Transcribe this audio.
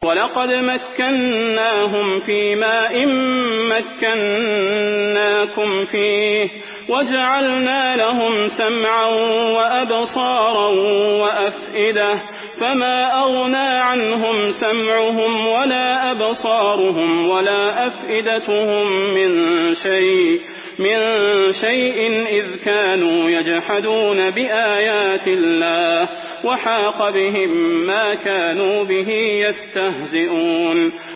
وَلَقَدْ مَكَّنَّاهُمْ فِي مَاءٍ مَّكَّنَّاكُمْ فِيهِ وَجَعَلْنَا لَهُمْ سَمْعًا وَأَبْصَارًا وَأَفْئِدَةً فَمَا أَغْنَىٰ عَنْهُمْ سَمْعُهُمْ وَلَا أَبْصَارُهُمْ وَلَا أَفْئِدَتُهُم مِّن شَيْءٍ إِذْ كَانُوا يَجْحَدُونَ بِآيَاتِ اللَّهِ وَحَاقَ بِهِم مَّا كَانُوا بِهِ يَسْتَهْزِئُونَ